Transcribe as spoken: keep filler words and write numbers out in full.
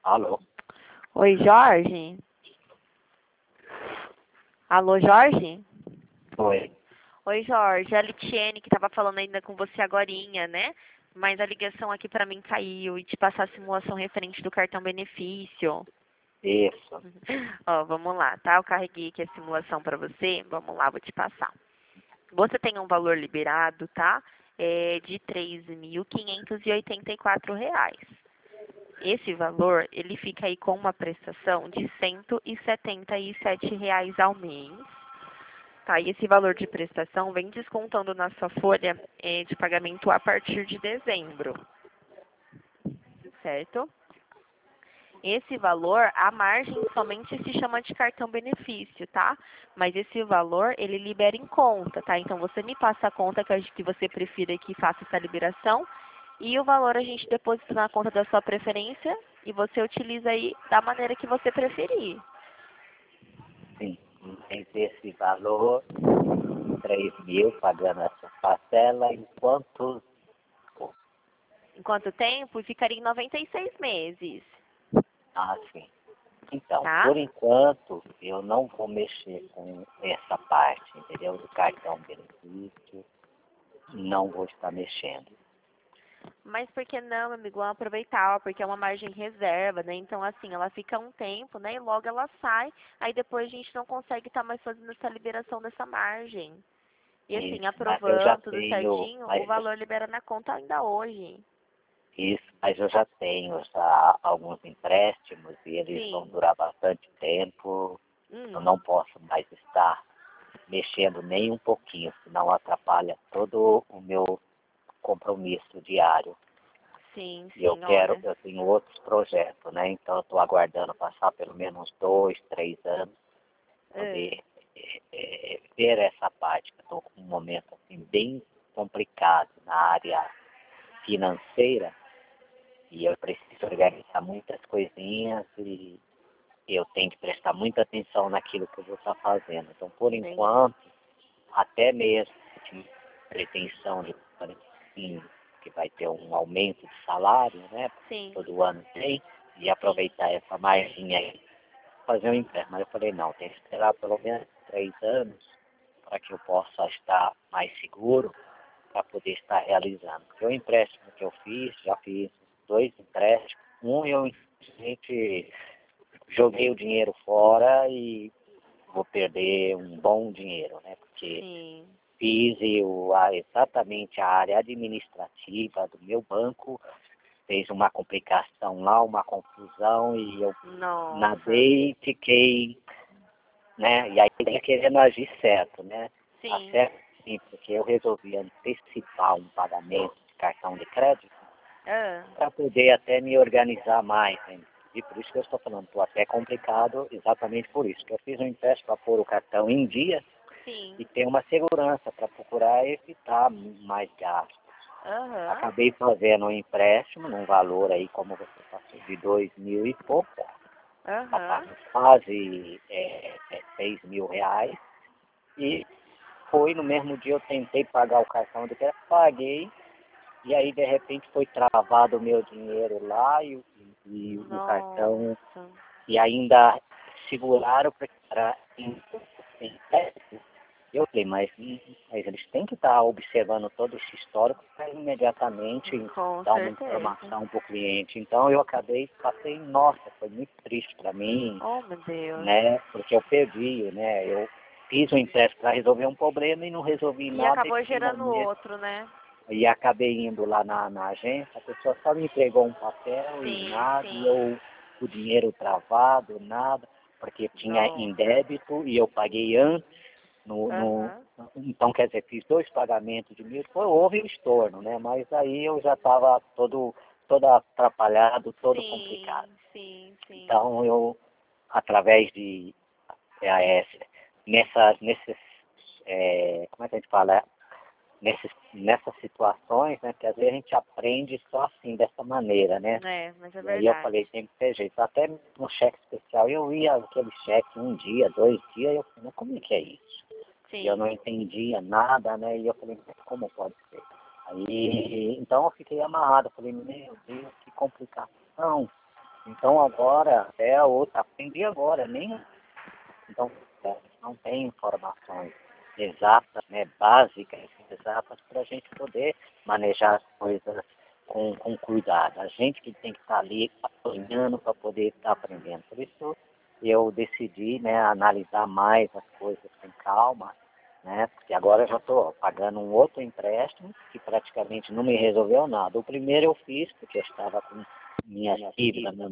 Alô? Oi, Jorge? Alô, Jorge? Oi. Oi, Jorge. É a Litiene que estava falando ainda com você agorinha, né? Mas a ligação aqui para mim caiu e te passar a simulação referente do cartão benefício. Isso. Ó, vamos lá, tá? Eu carreguei aqui a simulação para você. Vamos lá, vou te passar. Você tem um valor liberado, tá? É de três mil quinhentos e oitenta e quatro reais. Esse valor, ele fica aí com uma prestação de cento e setenta e sete reais ao mês. Tá, e esse valor de prestação vem descontando na sua folha eh, de pagamento a partir de dezembro. Certo? Esse valor, a margem somente se chama de cartão benefício, tá? Mas esse valor, ele libera em conta, tá? Então, você me passa a conta que, a- que você prefira que faça essa liberação e o valor a gente deposita na conta da sua preferência e você utiliza aí da maneira que você preferir. Sim. Tem esse valor, três mil, pagando essa parcela, enquanto... Em quanto tempo? Ficaria em noventa e seis meses, Ah, sim. Então, tá? por enquanto, eu não vou mexer com essa parte, entendeu? Do cartão benefício, não vou estar mexendo. Mas por que não, meu amigo? Vamos aproveitar, porque é uma margem reserva, né? Então, assim, ela fica um tempo, né? E logo ela sai, aí depois a gente não consegue estar mais fazendo essa liberação dessa margem. E assim, Isso, mas eu já aprovando tudo tenho... certinho, o Mas, valor libera na conta ainda hoje. isso, mas eu já tenho já alguns empréstimos e eles vão Sim. durar bastante tempo. Eu Hum. não posso mais estar mexendo nem um pouquinho, senão atrapalha todo o meu compromisso diário. Sim, E eu sim, quero, olha. eu tenho outros projetos, né? Então eu estou aguardando passar pelo menos dois, três anos para É. poder é, é, ver essa parte, que eu estou com um momento assim, bem complicado na área financeira e eu preciso organizar muitas coisinhas e eu tenho que prestar muita atenção naquilo que eu vou estar fazendo. Então, por Entendi. enquanto, até mesmo de pretensão de assim, que vai ter um aumento de salário, né? Sim, Todo ano tem, e sim. aproveitar essa margem aí, fazer um empréstimo. Mas eu falei, não, tem que esperar pelo menos três anos para que eu possa estar mais seguro para poder estar realizando. Porque o empréstimo que eu fiz, já fiz dois empréstimos, um eu simplesmente joguei o dinheiro fora e vou perder um bom dinheiro, né? Porque Sim. fiz eu, a, exatamente a área administrativa do meu banco, fez uma complicação lá, uma confusão, e eu Nossa. nadei e fiquei, né? E aí tem querendo agir certo, né? Tá Sim. certo, sim, porque eu resolvi antecipar um pagamento de cartão de crédito Ah, para poder até me organizar mais, né? E por isso que eu estou falando, estou até complicado exatamente por isso, que eu fiz um empréstimo para pôr o cartão em dia sim. e ter uma segurança para procurar evitar mais gastos. Aham. Acabei fazendo um empréstimo num valor aí, como você passou, de dois mil e pouco, tá Aham. pagando quase é, é, seis mil reais, e foi no mesmo dia eu tentei pagar o cartão de crédito, paguei, e aí de repente foi travado o meu dinheiro lá e, o- e o cartão, Nossa. e ainda seguraram para eu falei, mas, hum, mas eles têm que estar observando todo esse histórico para imediatamente Com dar uma certeza. informação para o cliente. Então eu acabei, passei, nossa, foi muito triste para mim, Oh, meu Deus. né? Porque eu perdi, né? Eu fiz um empréstimo para resolver um problema e não resolvi E nada e acabou gerando finalmente outro, né? e acabei indo lá na, na agência, a pessoa só me entregou um papel e Sim, nada, e sim. eu, o dinheiro travado, nada, porque tinha em Nossa. débito e eu paguei antes, no, no, Aham. então quer dizer, fiz dois pagamentos de mil, foi, houve um estorno, né? Mas aí eu já estava todo, todo atrapalhado, todo complicado. Sim, sim, sim. Então eu, através de, é, nessa, nesses, é, como é que a gente fala? Nesses, nessas situações, né, que às vezes a gente aprende só assim, dessa maneira, né? É, mas é E aí eu verdade. falei, tem que ter jeito. Até no cheque especial, eu ia aquele cheque um dia, dois dias, e eu falei, mas como é que é isso? E eu Sim. não entendia nada, né? E eu falei, mas como pode ser? Aí, então eu fiquei amarrado, eu falei, meu Deus, que complicação. Então agora, até a outra, aprendi agora, nem. Então, é, não tem informações exatas, né, básicas, exatas, para a gente poder manejar as coisas com, com cuidado. A gente que tem que estar ali apanhando para poder estar aprendendo. Por isso eu decidi, né, analisar mais as coisas com calma, né, porque agora eu já estou pagando um outro empréstimo que praticamente não me resolveu nada. O primeiro eu fiz porque eu estava com minhas dívidas,